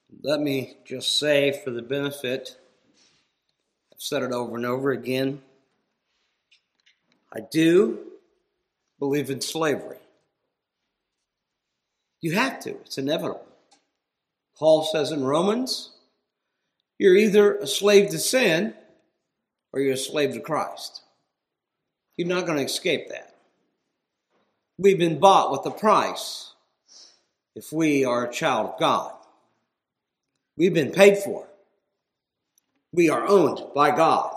Let me just say for the benefit, I've said it over and over again, I do believe in slavery. You have to. It's inevitable. Paul says in Romans, you're either a slave to sin or you're a slave to Christ. You're not going to escape that. We've been bought with a price if we are a child of God. We've been paid for. We are owned by God.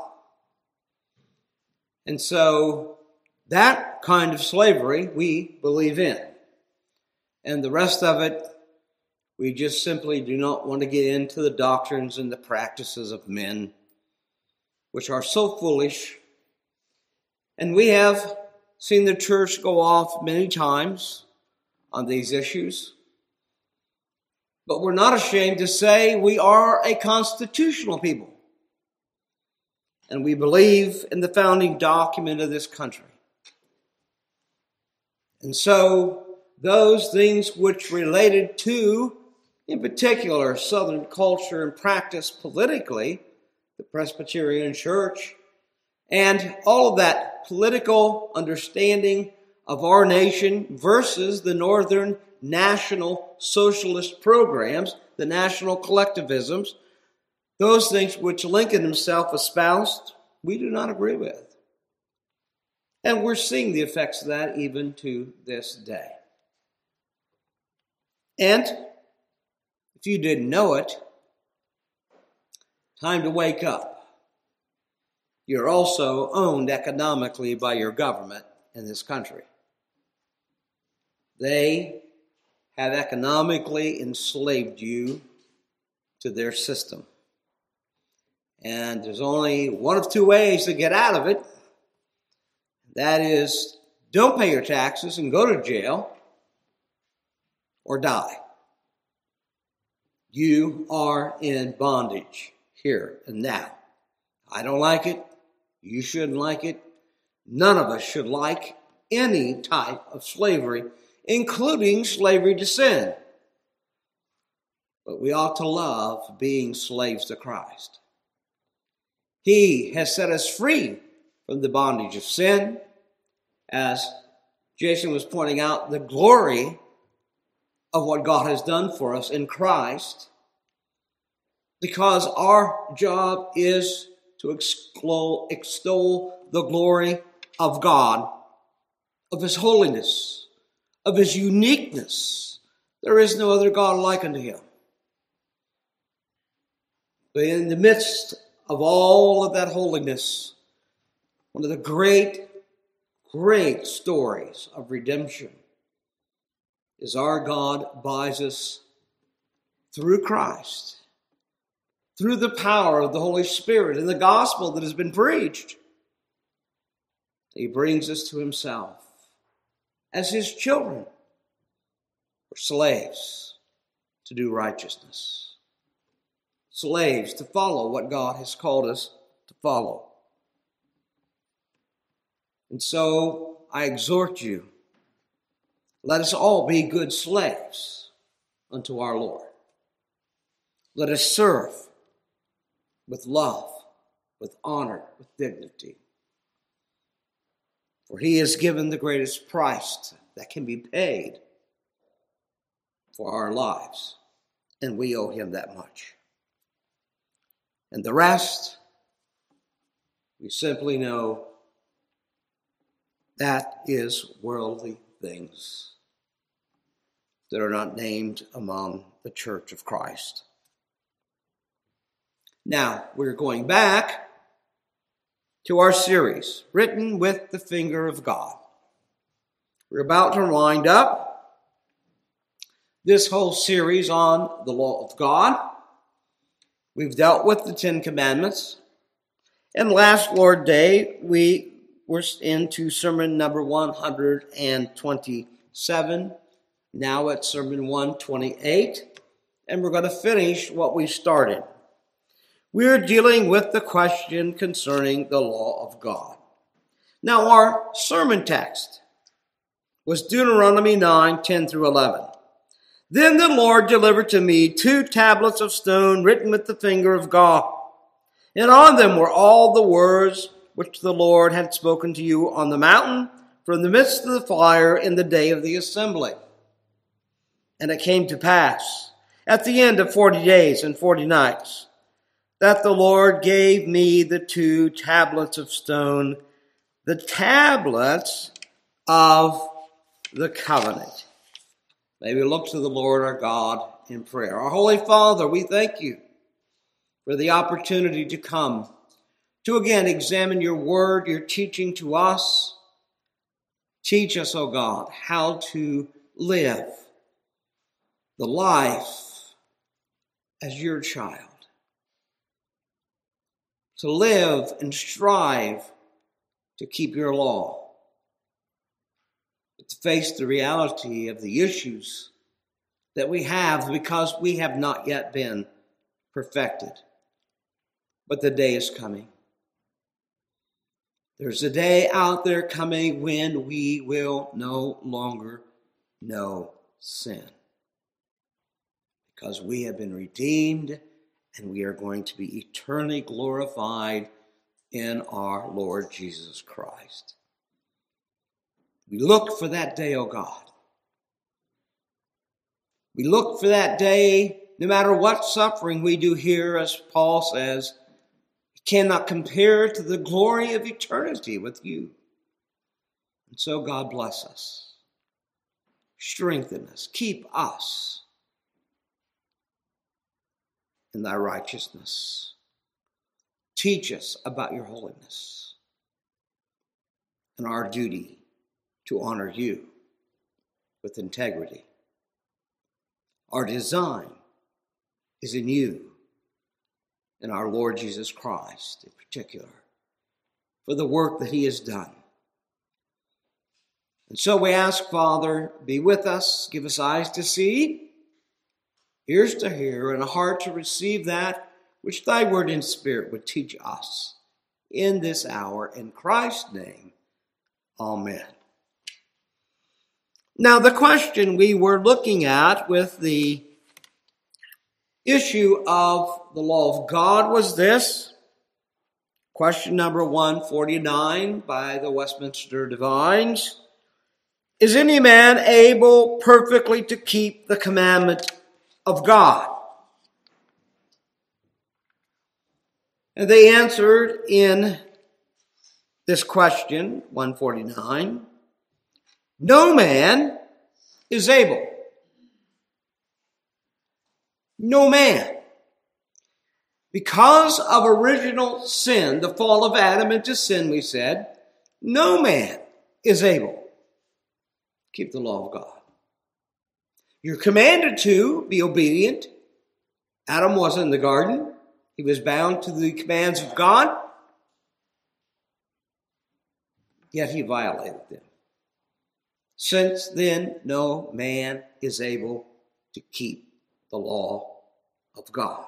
And so that kind of slavery we believe in. And the rest of it, we just simply do not want to get into the doctrines and the practices of men, which are so foolish. And we have seen the church go off many times on these issues. But we're not ashamed to say we are a constitutional people. And we believe in the founding document of this country. And so those things which related to, in particular, Southern culture and practice politically, the Presbyterian Church, and all of that political understanding of our nation versus the Northern National Socialist programs, the national collectivisms, those things which Lincoln himself espoused, we do not agree with. And we're seeing the effects of that even to this day. And if you didn't know it, time to wake up. You're also owned economically by your government in this country. They have economically enslaved you to their system. And there's only one of two ways to get out of it. That is, don't pay your taxes and go to jail or die. You are in bondage here and now. I don't like it. You shouldn't like it. None of us should like any type of slavery, including slavery to sin. But we ought to love being slaves to Christ. He has set us free from the bondage of sin. As Jason was pointing out, the glory of what God has done for us in Christ, because our job is to extol the glory of God, of His holiness, of His uniqueness. There is no other God like unto Him. But in the midst of all of that holiness, one of the great stories of redemption is our God buys us through Christ, through the power of the Holy Spirit and the gospel that has been preached. He brings us to Himself as His children, or slaves to do righteousness, slaves to follow what God has called us to follow. And so I exhort you, let us all be good slaves unto our Lord. Let us serve with love, with honor, with dignity. For He has given the greatest price that can be paid for our lives, and we owe Him that much. And the rest, we simply know that is worldly things that are not named among the church of Christ. Now, we're going back to our series, Written with the Finger of God. We're about to wind up this whole series on the law of God. We've dealt with the Ten Commandments. And last Lord's Day, we were into sermon number 127. Now it's sermon 128. And we're going to finish what we started. We're dealing with the question concerning the law of God. Now, our sermon text was Deuteronomy 9, 10 through 11. Then the Lord delivered to me 2 tablets of stone written with the finger of God. And on them were all the words which the Lord had spoken to you on the mountain from the midst of the fire in the day of the assembly. And it came to pass, at the end of 40 days and 40 nights, that the Lord gave me the 2 tablets of stone, the tablets of the covenant. May we look to the Lord our God in prayer. Our Holy Father, we thank you for the opportunity to come to again examine your word, your teaching to us. Teach us, O God, how to live the life as your child. To live and strive to keep your law. But to face the reality of the issues that we have because we have not yet been perfected. But the day is coming. There's a day out there coming when we will no longer know sin. Because we have been redeemed and we are going to be eternally glorified in our Lord Jesus Christ. We look for that day, O God. We look for that day, no matter what suffering we do here, as Paul says, cannot compare to the glory of eternity with you. And so God bless us. Strengthen us. Keep us in thy righteousness. Teach us about your holiness and our duty to honor you with integrity. Our design is in you and our Lord Jesus Christ in particular for the work that he has done. And so we ask, Father, be with us, give us eyes to see, ears to hear, and a heart to receive that which thy word and spirit would teach us in this hour. In Christ's name, amen. Now, the question we were looking at with the issue of the law of God was this. Question number 149 by the Westminster Divines. Is any man able perfectly to keep the commandment of God? And they answered in this question, 149, no man is able. No man. Because of original sin, the fall of Adam into sin, we said, no man is able to keep the law of God. You're commanded to be obedient. Adam was in the garden. He was bound to the commands of God. Yet he violated them. Since then, no man is able to keep the law of God.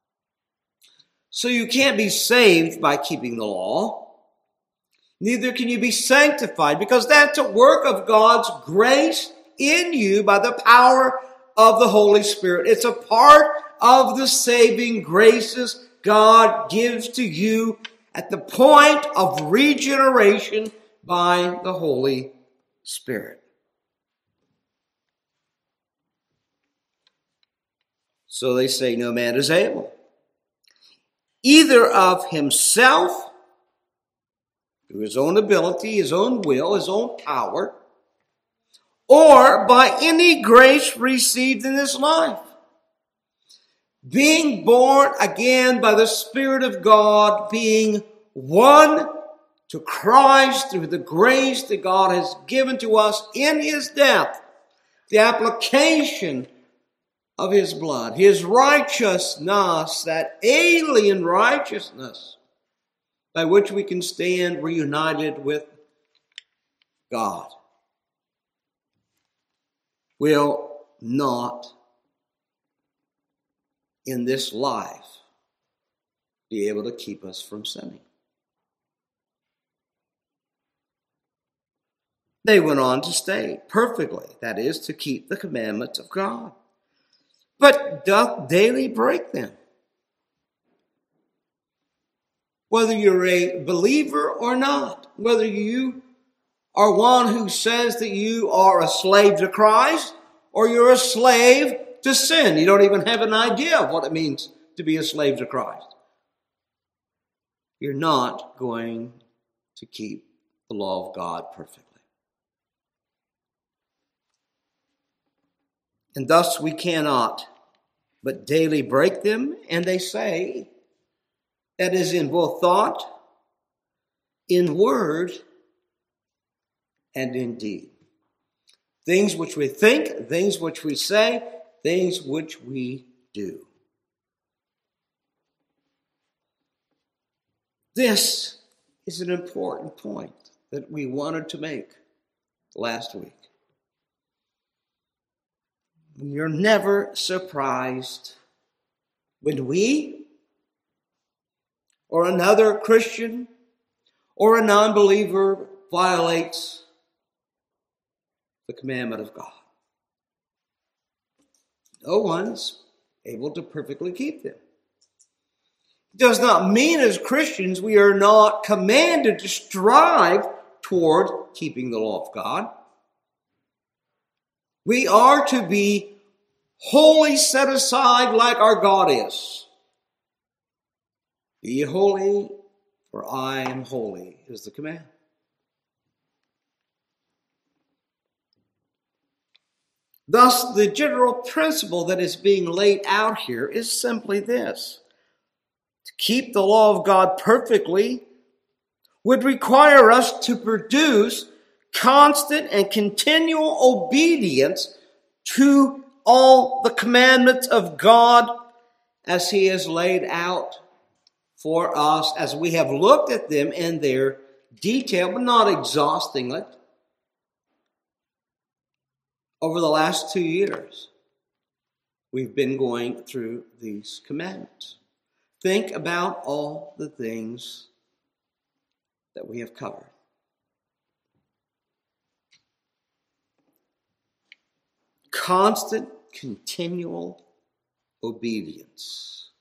So you can't be saved by keeping the law. Neither can you be sanctified, because that's a work of God's grace in you by the power of the Holy Spirit. It's a part of the saving graces God gives to you at the point of regeneration by the Holy Spirit. So they say no man is able, either of himself, through his own ability, his own will, his own power, or by any grace received in this life. Being born again by the Spirit of God, being one to Christ through the grace that God has given to us in his death, the application of his blood, his righteousness, that alien righteousness by which we can stand reunited with God, will not in this life be able to keep us from sinning. They went on to state perfectly, that is, to keep the commandments of God. but doth daily break them. Whether you're a believer or not, whether you are one who says that you are a slave to Christ or you're a slave to sin. You don't even have an idea of what it means to be a slave to Christ. You're not going to keep the law of God perfectly. And thus we cannot but daily break them, and they say that is in both thought, in word, and in deed. Things which we think, things which we say, things which we do. This is an important point that we wanted to make last week. We are never surprised when we or another Christian or a non-believer violates the commandment of God. No one's able to perfectly keep them. It does not mean as Christians we are not commanded to strive toward keeping the law of God. We are to be wholly set aside like our God is. Be ye holy, for I am holy, is the command. Thus, the general principle that is being laid out here is simply this. To keep the law of God perfectly would require us to produce constant and continual obedience to all the commandments of God as He has laid out for us, as we have looked at them in their detail, but not exhausting it, over the last 2 years. We've been going through these commandments. Think about all the things that we have covered. Constant, continual obedience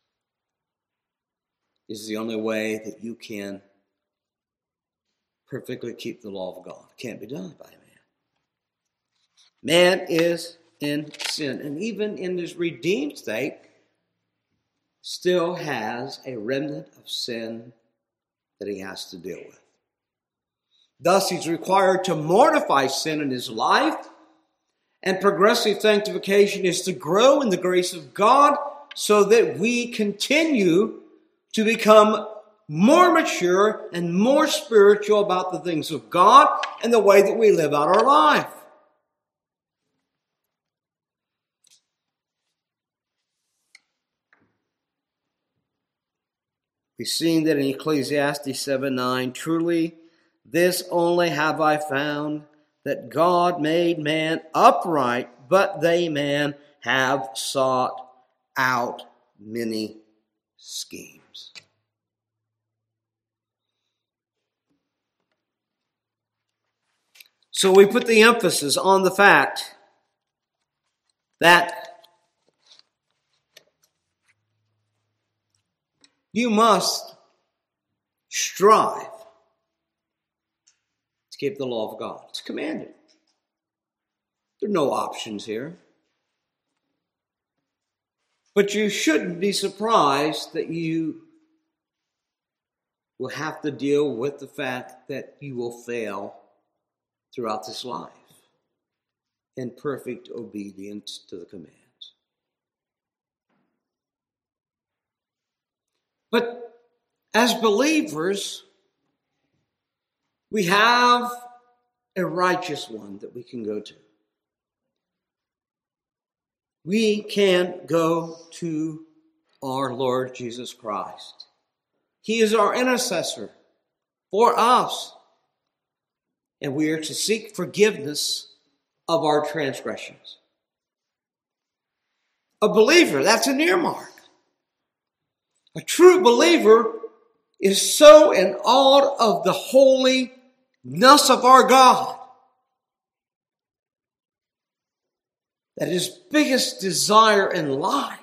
is the only way that you can perfectly keep the law of God. It can't be done by man. Man is in sin, and even in his redeemed state, still has a remnant of sin that he has to deal with. Thus, he's required to mortify sin in his life, and progressive sanctification is to grow in the grace of God so that we continue to become more mature and more spiritual about the things of God and the way that we live out our life. We've seen that in Ecclesiastes 7:9, truly this only have I found, that God made man upright, but they, man, have sought out many schemes. So we put the emphasis on the fact that you must strive to keep the law of God. It's commanded. There are no options here. But you shouldn't be surprised that you will have to deal with the fact that you will fail throughout this life in perfect obedience to the commands. But as believers, we have a righteous one that we can go to. We can go to our Lord Jesus Christ. He is our intercessor for us. And we are to seek forgiveness of our transgressions. A believer, that's an earmark. A true believer is so in awe of the holiness of our God that his biggest desire in life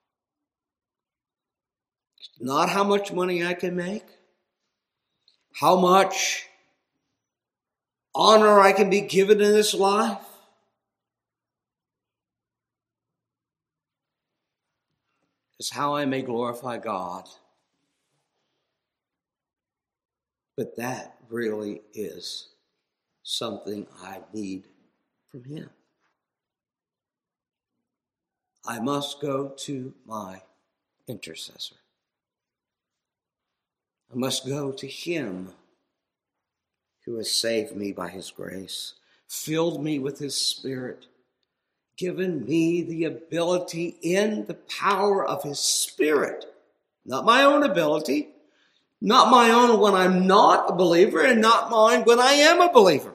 is not how much money I can make, how much honor I can be given in this life. It's how I may glorify God. But that really is something I need from him. I must go to my intercessor. I must go to him who has saved me by his grace, filled me with his Spirit, given me the ability in the power of his Spirit, not my own ability, not my own when I'm not a believer, and not mine when I am a believer,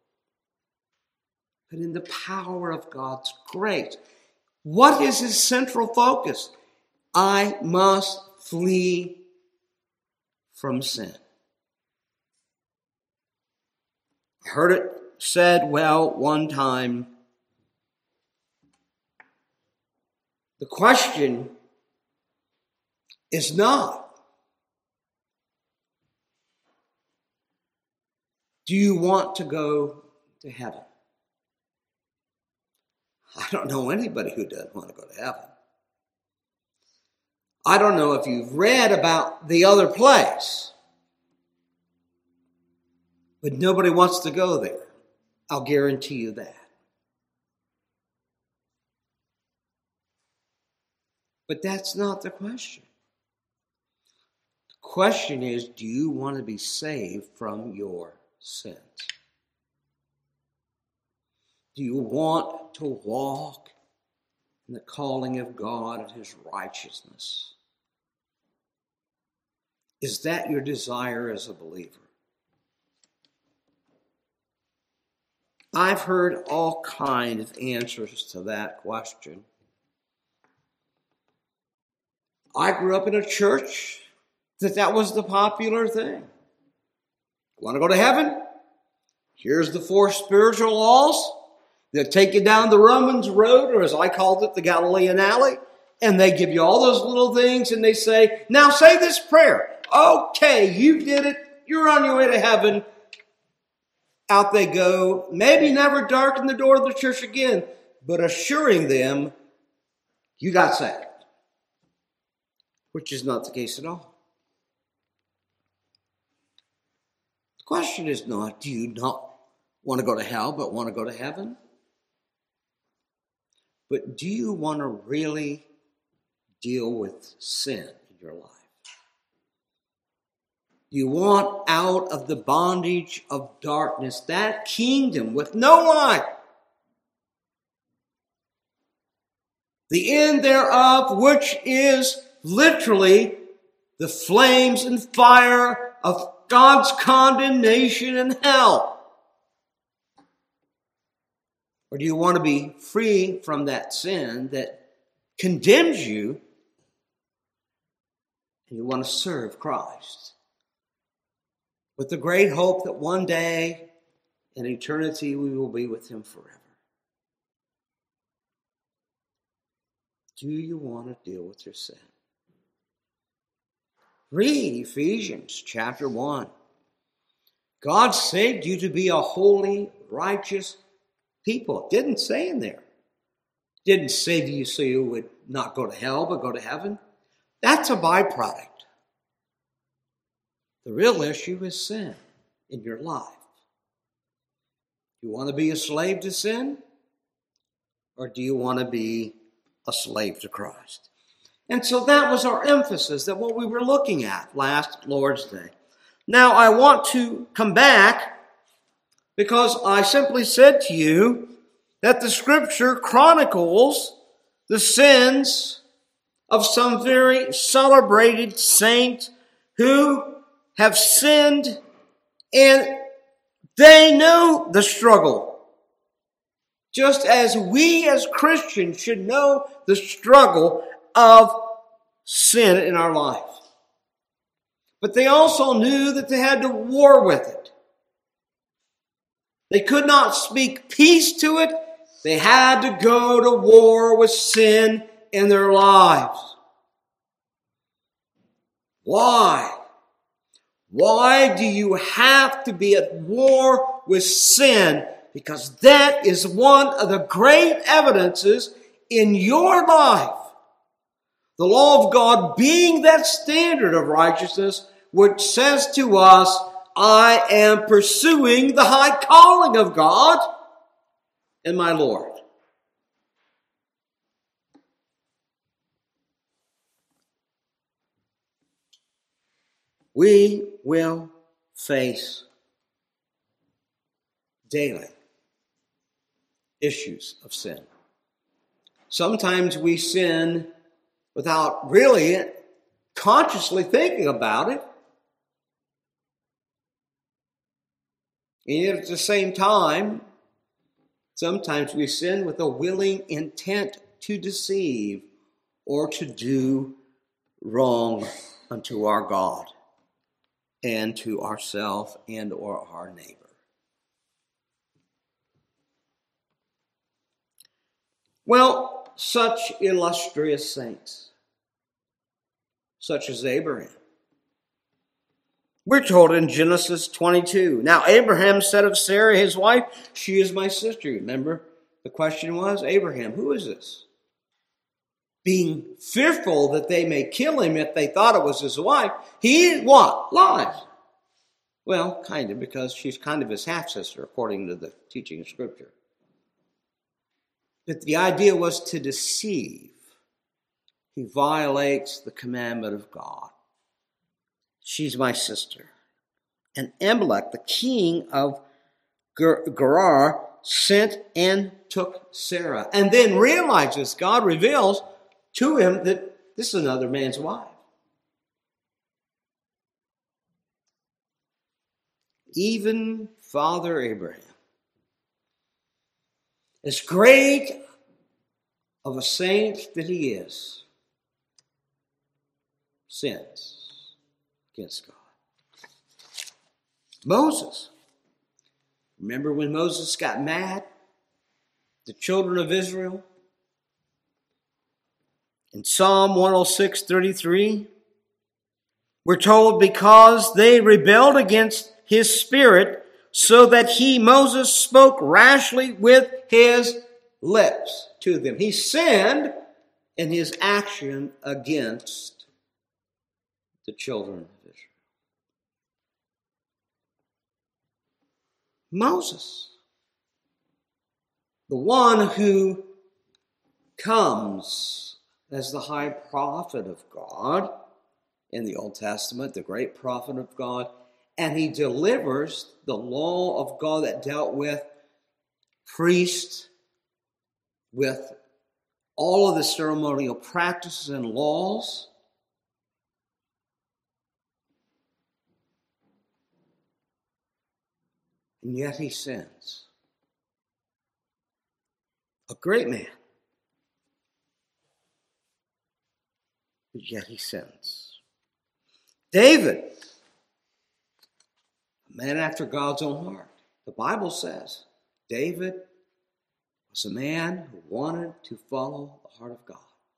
but in the power of God's grace. What is his central focus? I must flee from sin. I heard it said, one time, the question is not, do you want to go to heaven? I don't know anybody who doesn't want to go to heaven. I don't know if you've read about the other place, but nobody wants to go there. I'll guarantee you that. But that's not the question. The question is, do you want to be saved from your sins? Do you want to walk in the calling of God and his righteousness? Is that your desire as a believer? I've heard all kinds of answers to that question. I grew up in a church that was the popular thing. Want to go to heaven? Here's the 4 spiritual laws. They'll take you down the Romans road, or as I called it, the Galilean alley, and they give you all those little things, and they say, now say this prayer. Okay, you did it. You're on your way to heaven. Out they go, maybe never darken the door of the church again, but assuring them you got saved, which is not the case at all. The question is not, do you not want to go to hell, but want to go to heaven? But do you want to really deal with sin in your life? You want out of the bondage of darkness, that kingdom with no light, the end thereof, which is literally the flames and fire of God's condemnation in hell? Or do you want to be free from that sin that condemns you, and you want to serve Christ with the great hope that one day in eternity we will be with him forever? Do you want to deal with your sin? Read Ephesians chapter 1. God saved you to be a holy, righteous people. It didn't say in there. It didn't save you so you would not go to hell, but go to heaven. That's a byproduct. The real issue is sin in your life. Do you want to be a slave to sin? Or do you want to be a slave to Christ? And so that was our emphasis, that what we were looking at last Lord's Day. Now I want to come back because I simply said to you that the Scripture chronicles the sins of some very celebrated saints who have sinned, and they know the struggle. Just as we as Christians should know the struggle of sin in our life. But they also knew that they had to war with it. They could not speak peace to it, They had to go to war with sin in their lives. Why? Why do you have to be at war with sin? Because that is one of the great evidences in your life. The law of God being that standard of righteousness, which says to us, I am pursuing the high calling of God and my Lord. We will face daily issues of sin. Sometimes we sin without really consciously thinking about it. And yet at the same time, sometimes we sin with a willing intent to deceive or to do wrong unto our God and to ourselves and or our neighbor. Well, such illustrious saints, such as Abraham. We're told in Genesis 22, now Abraham said of Sarah, his wife, she is my sister. Remember, the question was, Abraham, who is this? Being fearful that they may kill him if they thought it was his wife, he, what? Lies. Well, kind of, because she's kind of his half-sister, according to the teaching of Scripture. But the idea was to deceive. He violates the commandment of God. She's my sister. And Amalek, the king of Gerar, sent and took Sarah. And then realizes, God reveals to him that this is another man's wife. Even Father Abraham, as great of a saint that he is, sins against God. Moses. Remember when Moses got mad? The children of Israel? In Psalm 106:33, we're told because they rebelled against his spirit, so that he, Moses, spoke rashly with his lips to them. He sinned in his action against the children of Israel. Moses, the one who comes as the high prophet of God in the Old Testament, the great prophet of God, and he delivers the law of God that dealt with priests, with all of the ceremonial practices and laws. And yet he sins. A great man. But yet he sins. David, a man after God's own heart. The Bible says David was a man who wanted to follow the heart of God.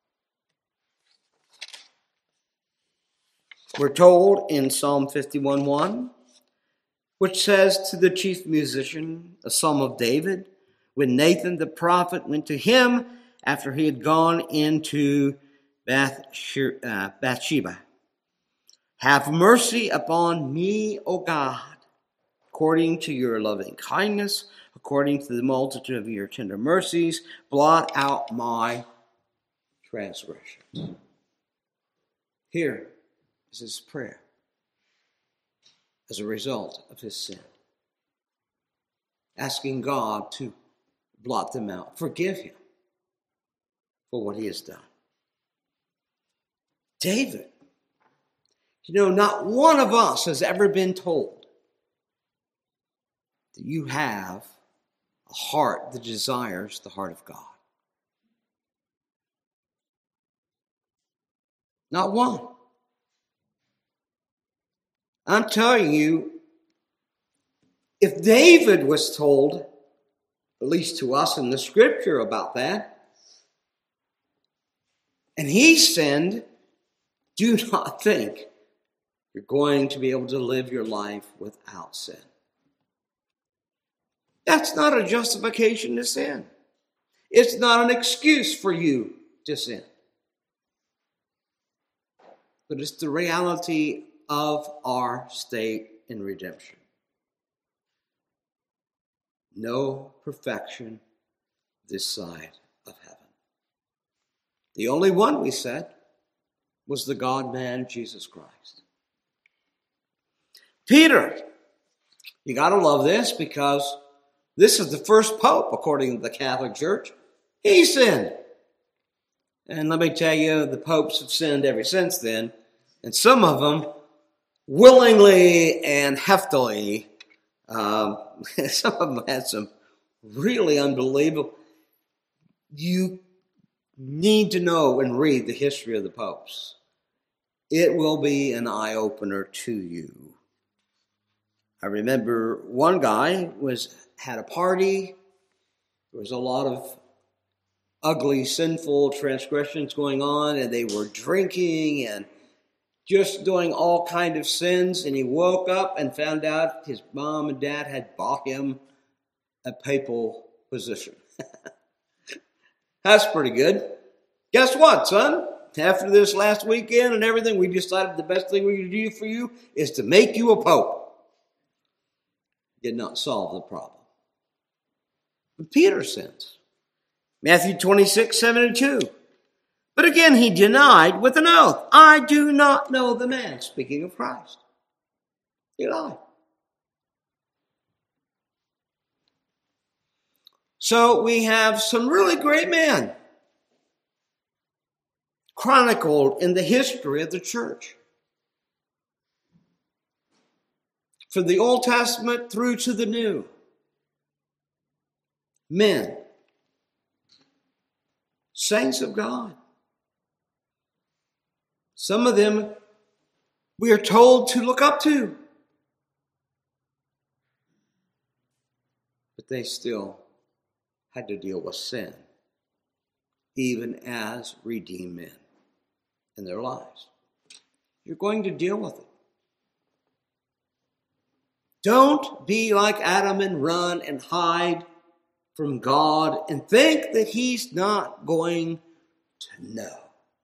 We're told in Psalm 51:1, which says to the chief musician, a psalm of David, when Nathan the prophet went to him after he had gone into Bathsheba. Have mercy upon me, O God, according to your loving kindness, according to the multitude of your tender mercies, blot out my transgressions. Here is his prayer as a result of his sin. Asking God to blot them out. Forgive him for what he has done. David, not one of us has ever been told that you have a heart that desires the heart of God. Not one. I'm telling you, if David was told, at least to us in the scripture about that. And he sinned. Do not think you're going to be able to live your life without sin. That's not a justification to sin. It's not an excuse for you to sin. But it's the reality of our state in redemption. No perfection this side of heaven. The only one, we said, was the God-man, Jesus Christ. Peter, you got to love this because this is the first pope, according to the Catholic Church. He sinned. And let me tell you, the popes have sinned ever since then. And some of them willingly and heftily. Some of them had some really unbelievable. You need to know and read the history of the popes. It will be an eye-opener to you. I remember one guy had a party. There was a lot of ugly, sinful transgressions going on, and they were drinking and just doing all kind of sins. And he woke up and found out his mom and dad had bought him a papal position. That's pretty good. Guess what, son? After this last weekend and everything, we decided the best thing we could do for you is to make you a pope. Did not solve the problem. But Peter sins. Matthew 26:7-2. But again he denied with an oath, I do not know the man. Speaking of Christ. He lied. So we have some really great men chronicled in the history of the church. From the Old Testament through to the New. Men. Saints of God. Some of them we are told to look up to. But they still had to deal with sin, even as redeemed men in their lives. You're going to deal with it. Don't be like Adam and run and hide from God and think that he's not going to know.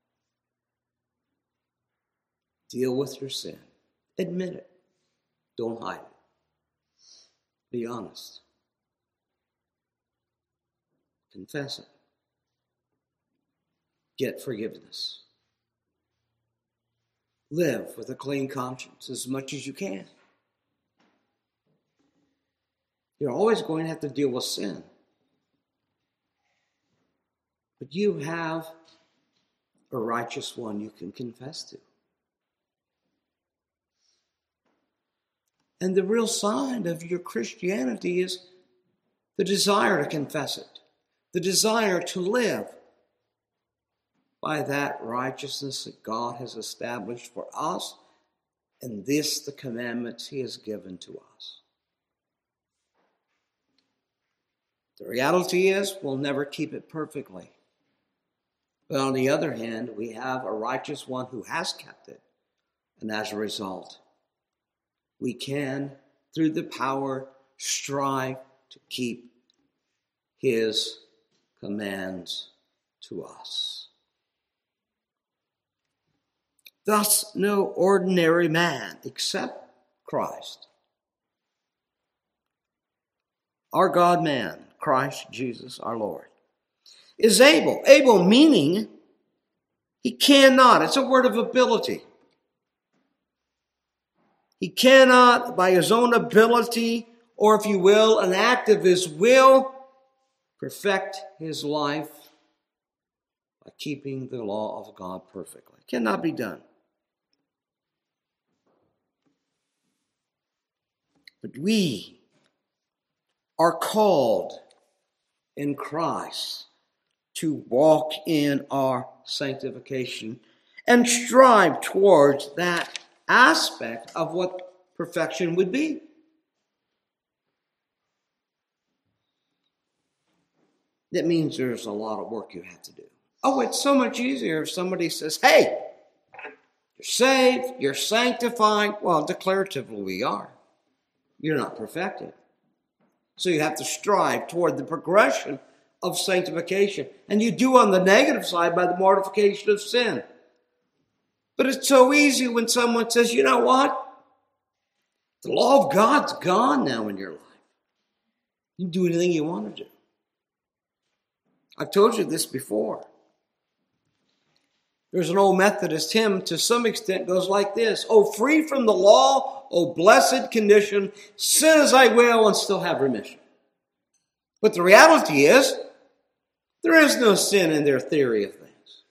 Deal with your sin. Admit it. Don't hide it. Be honest. Confess it. Get forgiveness. Live with a clean conscience as much as you can. You're always going to have to deal with sin. But you have a righteous one you can confess to. And the real sign of your Christianity is the desire to confess it. The desire to live by that righteousness that God has established for us. And this, the commandments he has given to us. The reality is, we'll never keep it perfectly. But on the other hand, we have a righteous one who has kept it. And as a result, we can, through the power, strive to keep his commands to us. Thus, no ordinary man except Christ, our God-man, Christ Jesus our Lord, is able. Able meaning he cannot. It's a word of ability. He cannot, by his own ability, or if you will, an act of his will, perfect his life by keeping the law of God perfectly. It cannot be done. But we are called in Christ to walk in our sanctification and strive towards that aspect of what perfection would be. that means there's a lot of work you have to do. Oh, it's so much easier if somebody says, hey, you're saved, you're sanctified. Well, declaratively we are. You're not perfected. So you have to strive toward the progression of sanctification. And you do on the negative side by the mortification of sin. But it's so easy when someone says, you know what? The law of God's gone now in your life. You can do anything you want to do. I've told you this before. There's an old Methodist hymn, to some extent, goes like this. Oh, free from the law, oh, blessed condition, sin as I will and still have remission. But the reality is, there is no sin in their theory of things.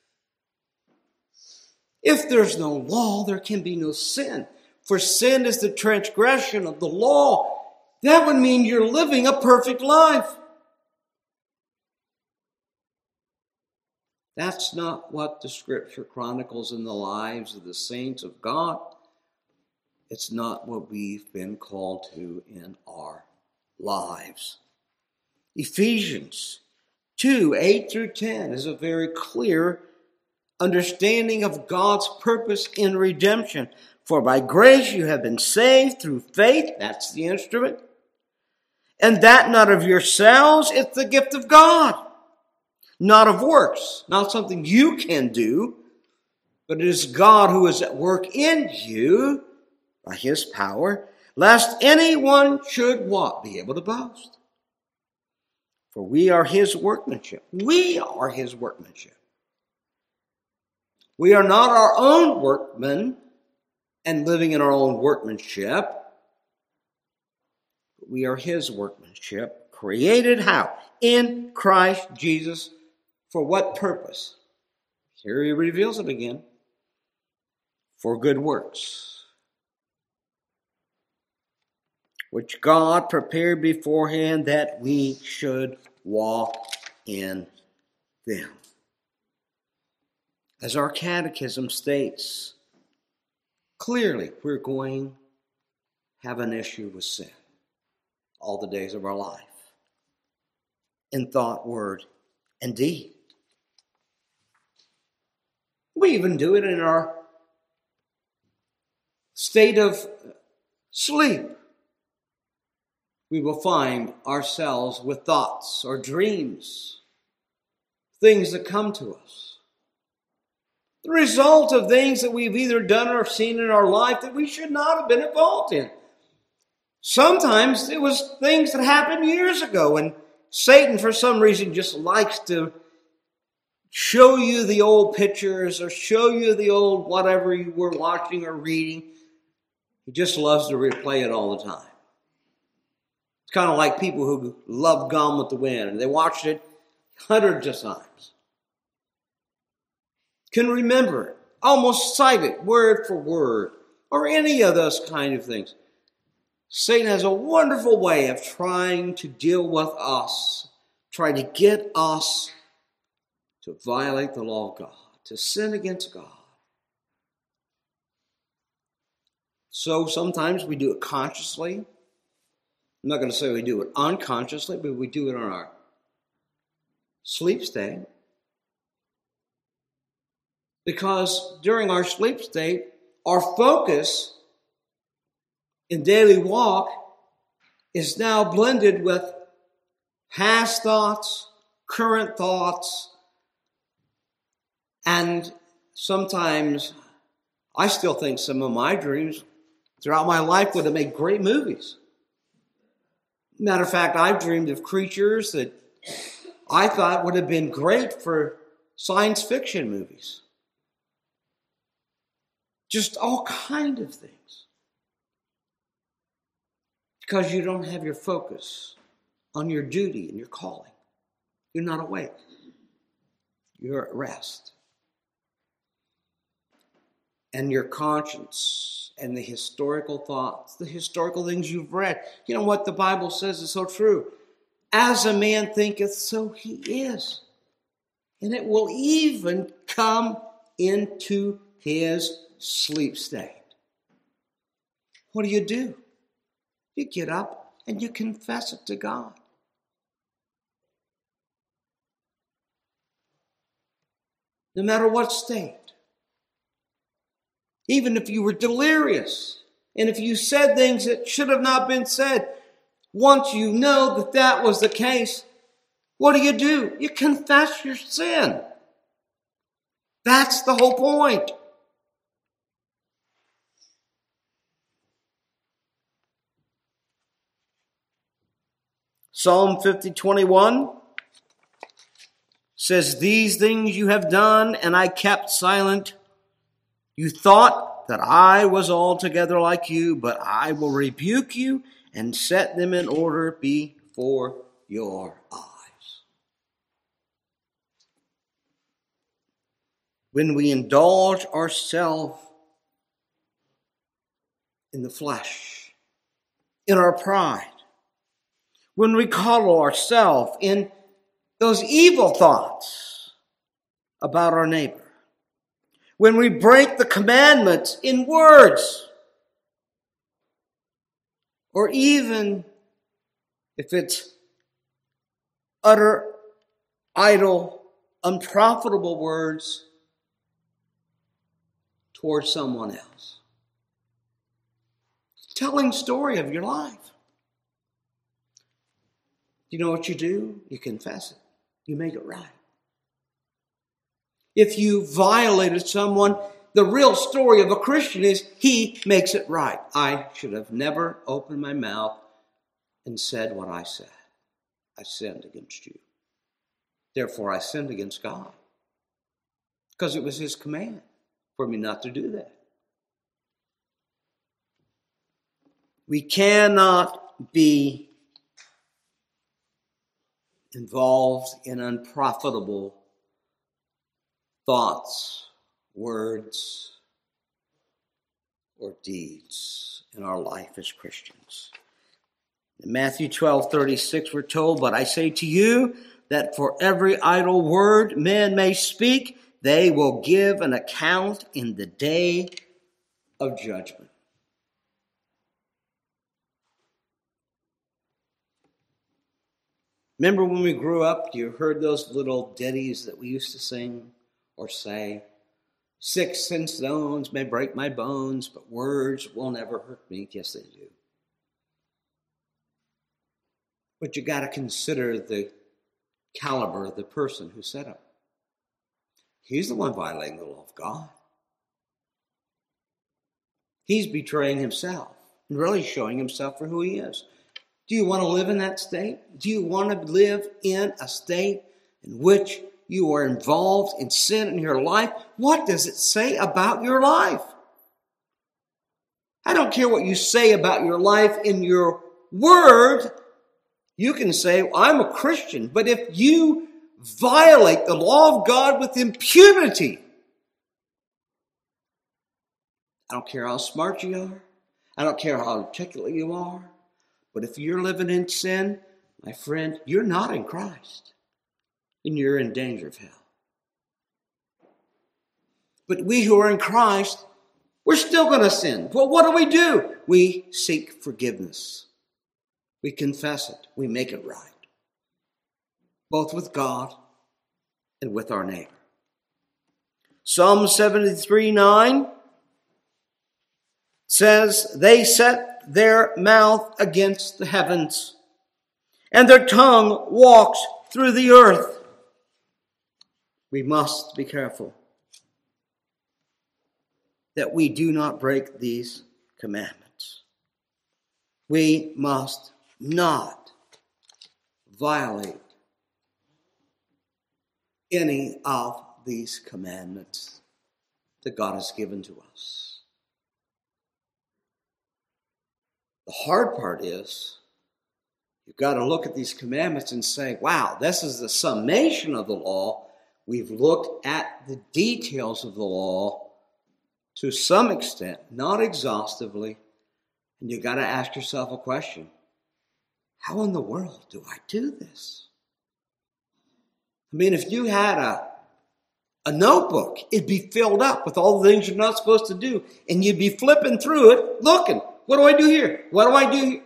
If there's no law, there can be no sin. For sin is the transgression of the law. That would mean you're living a perfect life. That's not what the Scripture chronicles in the lives of the saints of God. It's not what we've been called to in our lives. Ephesians 2, 8 through 10 is a very clear understanding of God's purpose in redemption. For by grace you have been saved through faith, that's the instrument, and that not of yourselves, it's the gift of God. Not of works, not something you can do, but it is God who is at work in you by his power, lest anyone should what? Be able to boast. For we are his workmanship. We are his workmanship. We are not our own workmen and living in our own workmanship. We are his workmanship, created how? In Christ Jesus. For what purpose? Here he reveals it again. For good works, which God prepared beforehand that we should walk in them. As our catechism states, clearly we're going to have an issue with sin all the days of our life, in thought, word, and deed. We even do it in our state of sleep. We will find ourselves with thoughts or dreams, things that come to us. The result of things that we've either done or seen in our life that we should not have been involved in. Sometimes it was things that happened years ago, and Satan, for some reason, just likes to show you the old pictures or show you the old whatever you were watching or reading. He just loves to replay it all the time. It's kind of like people who love Gone with the Wind, and they watched it hundreds of times. Can remember it, almost cite it word for word, or any of those kind of things. Satan has a wonderful way of trying to deal with us, trying to get us to violate the law of God, to sin against God. So sometimes we do it consciously. I'm not going to say we do it unconsciously, but we do it on our sleep state. Because during our sleep state, our focus in daily walk is now blended with past thoughts, current thoughts, and sometimes I still think some of my dreams throughout my life would have made great movies. Matter of fact, I've dreamed of creatures that I thought would have been great for science fiction movies. Just all kinds of things. Because you don't have your focus on your duty and your calling. You're not awake. You're at rest. And your conscience and the historical thoughts, the historical things you've read. You know what the Bible says is so true. As a man thinketh, so he is. And it will even come into his sleep state. What do? You get up and you confess it to God. no matter what state. Even if you were delirious, and if you said things that should have not been said, once you know that that was the case, what do? You confess your sin. That's the whole point. Psalm 50:21 says, "These things you have done, and I kept silent. You thought that I was altogether like you, but I will rebuke you and set them in order before your eyes." When we indulge ourselves in the flesh, in our pride, when we coddle ourselves in those evil thoughts about our neighbor, when we break the commandments in words, or even if it's utter, idle, unprofitable words towards someone else. Telling story of your life. You know what you do? You confess it. You make it right. If you violated someone, the real story of a Christian is he makes it right. I should have never opened my mouth and said what I said. I sinned against you. Therefore, I sinned against God. Because it was his command for me not to do that. We cannot be involved in unprofitable thoughts, words, or deeds in our life as Christians. In Matthew 12:36, we're told, "But I say to you that for every idle word men may speak, they will give an account in the day of judgment." Remember when we grew up, you heard those little ditties that we used to sing or say? "Sticks and stones may break my bones, but words will never hurt me." Yes, they do. But you got to consider the caliber of the person who said it. He's the one violating the law of God. He's betraying himself and really showing himself for who he is. Do you want to live in that state? Do you want to live in a state in which you are involved in sin in your life? What does it say about your life? I don't care what you say about your life in your word. You can say, "I'm a Christian," but if you violate the law of God with impunity, I don't care how smart you are. I don't care how articulate you are. But if you're living in sin, my friend, you're not in Christ. And you're in danger of hell. But we who are in Christ, we're still going to sin. Well, what do? We seek forgiveness. We confess it. We make it right. Both with God and with our neighbor. Psalm 73:9 says, "They set their mouth against the heavens, and their tongue walks through the earth." We must be careful that we do not break these commandments. We must not violate any of these commandments that God has given to us. The hard part is you've got to look at these commandments and say, wow, this is the summation of the law. We've looked at the details of the law to some extent, not exhaustively. And you've got to ask yourself a question. How in the world do I do this? I mean, if you had a notebook, it'd be filled up with all the things you're not supposed to do. And you'd be flipping through it, looking. What do I do here? What do I do here?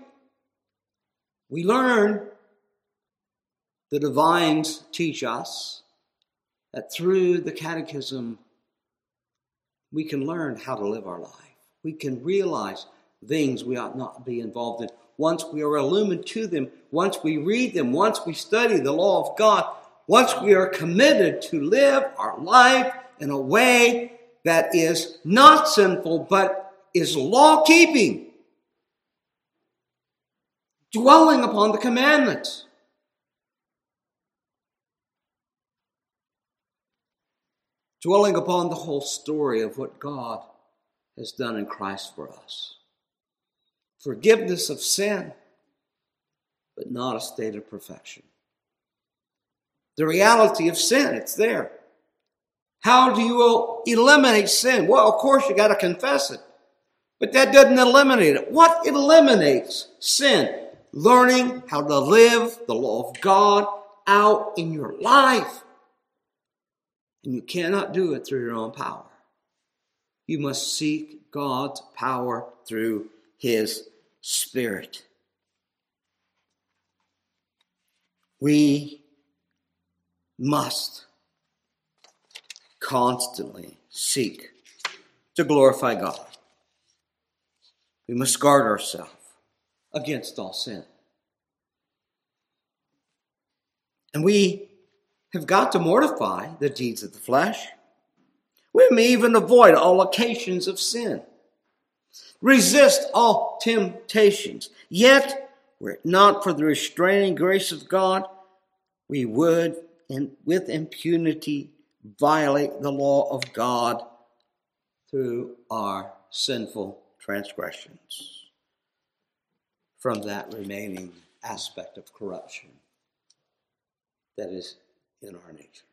We learn, the divines teach us, that through the catechism, we can learn how to live our life. We can realize things we ought not be involved in. Once we are illumined to them, once we read them, once we study the law of God, once we are committed to live our life in a way that is not sinful, but is law-keeping, dwelling upon the commandments. Dwelling upon the whole story of what God has done in Christ for us. Forgiveness of sin, but not a state of perfection. The reality of sin, it's there. How do you eliminate sin? Well, of course, you got to confess it. But that doesn't eliminate it. What eliminates sin? Learning how to live the law of God out in your life. And you cannot do it through your own power. You must seek God's power through His Spirit. We must constantly seek to glorify God. We must guard ourselves against all sin. And we have got to mortify the deeds of the flesh. We may even avoid all occasions of sin. Resist all temptations. Yet, were it not for the restraining grace of God, we would, with impunity, violate the law of God through our sinful transgressions from that remaining aspect of corruption that is in our nature.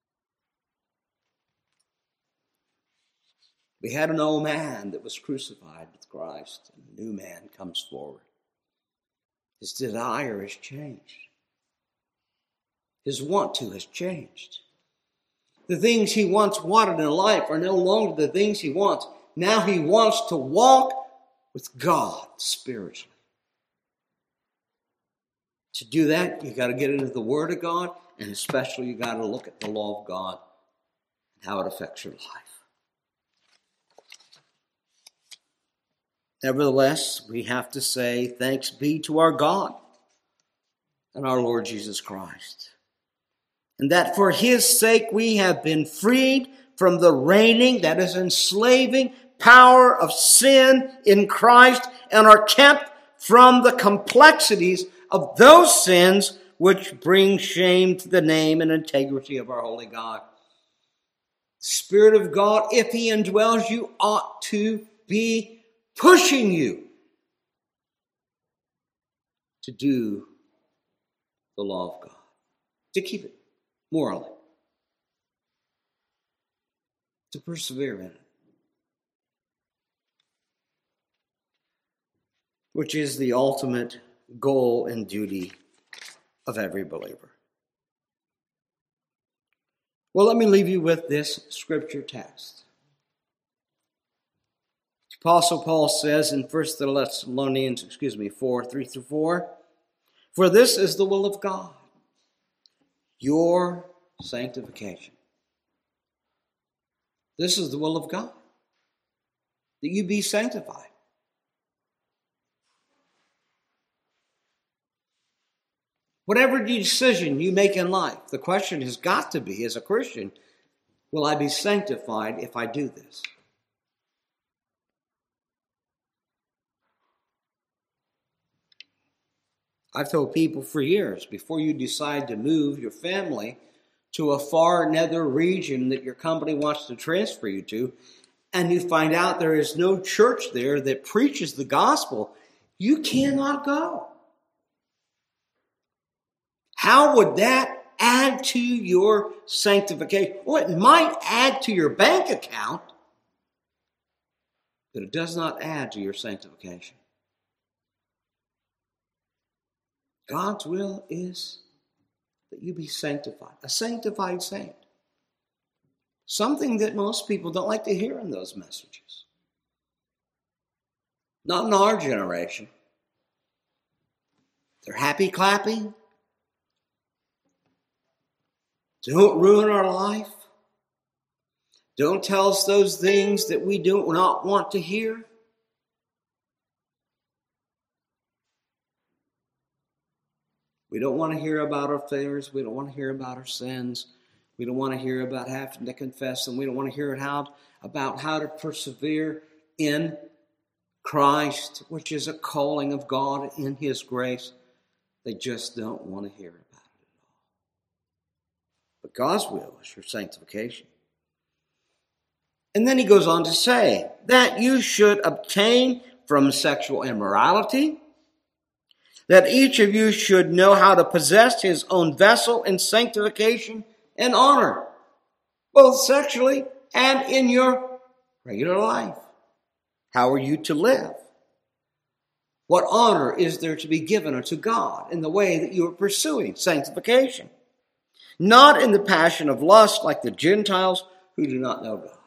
We had an old man that was crucified with Christ, and a new man comes forward. His desire has changed. His want to has changed. The things he once wanted in life are no longer the things he wants. Now he wants to walk with God spiritually. To do that, you got to get into the Word of God, and especially you got to look at the law of God and how it affects your life. Nevertheless, we have to say thanks be to our God and our Lord Jesus Christ. And that for His sake we have been freed from the reigning, that is enslaving, power of sin in Christ, and are kept from the complexities of those sins which bring shame to the name and integrity of our holy God. The Spirit of God, if He indwells you, ought to be pushing you to do the law of God, to keep it morally, to persevere in it, which is the ultimate goal and duty of every believer. Well, let me leave you with this scripture text. Apostle Paul says in 1 Thessalonians 4, 3-4, "For this is the will of God, your sanctification." This is the will of God, that you be sanctified. Whatever decision you make in life, the question has got to be, as a Christian, will I be sanctified if I do this? I've told people for years, before you decide to move your family to a far nether region that your company wants to transfer you to, and you find out there is no church there that preaches the gospel, you cannot go. How would that add to your sanctification? Well, it might add to your bank account, but it does not add to your sanctification. God's will is that you be sanctified, a sanctified saint. Something that most people don't like to hear in those messages. Not in our generation. They're happy clapping. Don't ruin our life. Don't tell us those things that we do not want to hear. We don't want to hear about our failures. We don't want to hear about our sins. We don't want to hear about having to confess them. We don't want to hear about how to persevere in Christ, which is a calling of God in His grace. They just don't want to hear about it at all. But God's will is your sanctification. And then he goes on to say that you should abstain from sexual immorality, that each of you should know how to possess his own vessel in sanctification and honor, both sexually and in your regular life. How are you to live? What honor is there to be given unto God in the way that you are pursuing sanctification? Not in the passion of lust like the Gentiles who do not know God.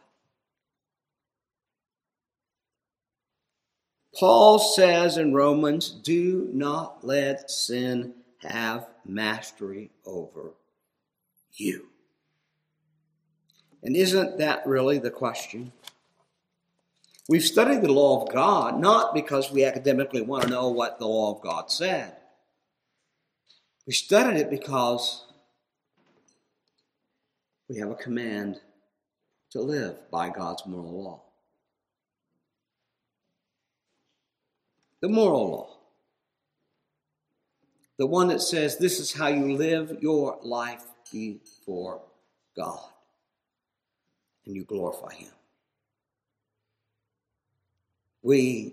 Paul says in Romans, do not let sin have mastery over you. And isn't that really the question? We've studied the law of God not because we academically want to know what the law of God said. We studied it because we have a command to live by God's moral law. The moral law. The one that says this is how you live your life before God. And you glorify Him. We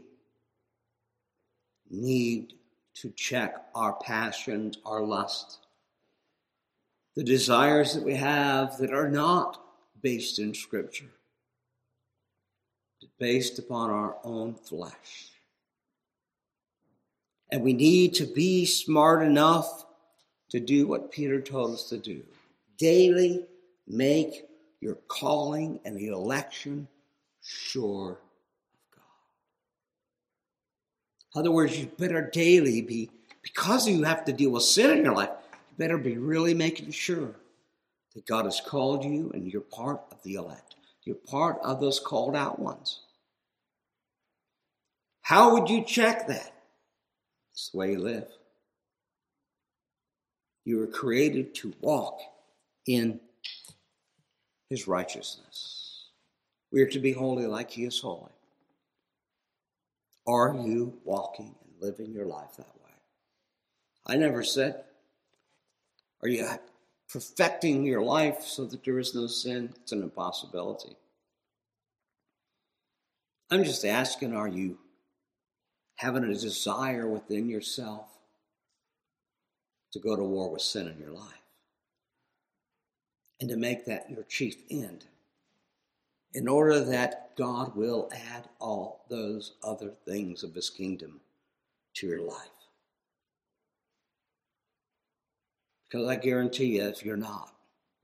need to check our passions, our lusts, the desires that we have that are not based in Scripture, but based upon our own flesh. And we need to be smart enough to do what Peter told us to do. Daily make your calling and the election sure of God. In other words, you better daily be, because you have to deal with sin in your life, you better be really making sure that God has called you and you're part of the elect. You're part of those called out ones. How would you check that? It's the way you live. You were created to walk in His righteousness. We are to be holy like He is holy. Are you walking and living your life that way? I never said, are you perfecting your life so that there is no sin? It's an impossibility. I'm just asking, are you having a desire within yourself to go to war with sin in your life and to make that your chief end in order that God will add all those other things of His kingdom to your life? Because I guarantee you, if you're not,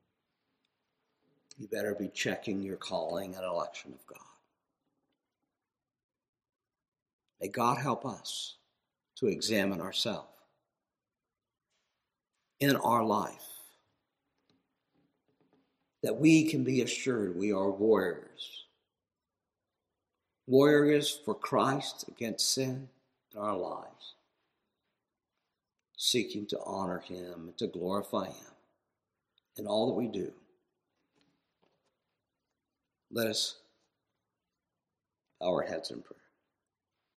you better be checking your calling and election of God. May God help us to examine ourselves in our life, that we can be assured we are warriors. Warriors for Christ against sin in our lives, seeking to honor Him and to glorify Him in all that we do. Let us bow our heads in prayer.